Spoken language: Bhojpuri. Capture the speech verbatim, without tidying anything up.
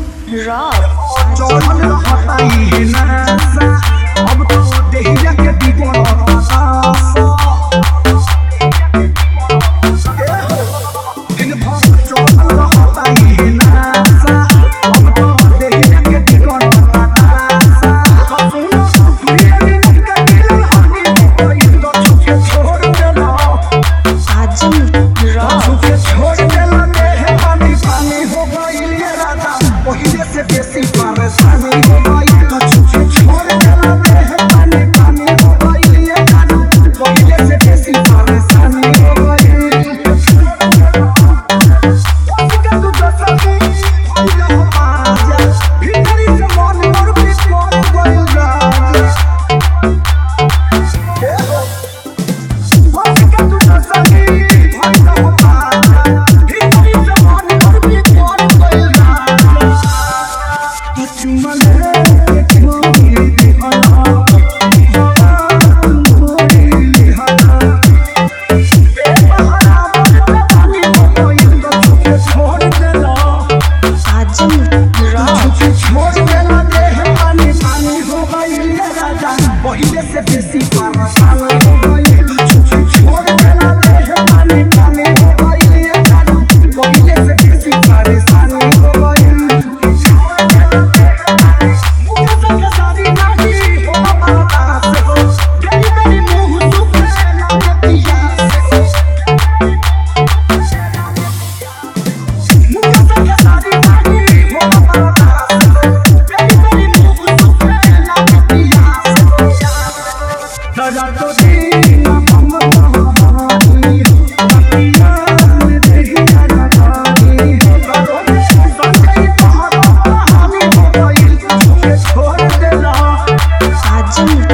रॉक अब तो देहिया के दीवाना दिन भर चल रहता ही नासा अब तो देहिया के दीवाना सुनो दुनिया में का दिल हनी कोई तो छुके छोड़ देना आजम रॉक छुके छोड़ देना देह पानी पानी हो गई ये राजा पहिले से बेसी परेशानी हो गई तो छुके छोड़ देना देह पानी पानी हो गई ये राजा पहिले से बेसी परेशानी हो गई क्या तू दसती भइला हो आजा भीतरी से मन मोर भी कोन गइल राजा क्या तू दसती भइला हो आजा भीतरी से मन मोर भी कोन गइल राजा तू चुमले के छोड़ी दिहला तू मोरी लिहला बेबहारा मन पानी हो गइल तो छुके छोड़ देला आजम रॉक छुके छोड़ देला देह पानी पानी हो गइल ये राजा पहिले से बेसी परेशानी हो गइल छुके छोड़ देला देह पानी पानी हो गइल ये राजा पहिले से बेसी परेशानी हो गइल मुझे से कसारी नहीं हो हमारा से हो गली मेरी मुंह सुखे ना पिया से मुझे से कसारी नहीं हो हमारा से हो गली मेरी मुंह सुखे ना पिया से राजा तो दीना हम महानी पिया में देहिया लगानी करो संजय पहाड़ हानि हो गई छुके छोड़ देला आजम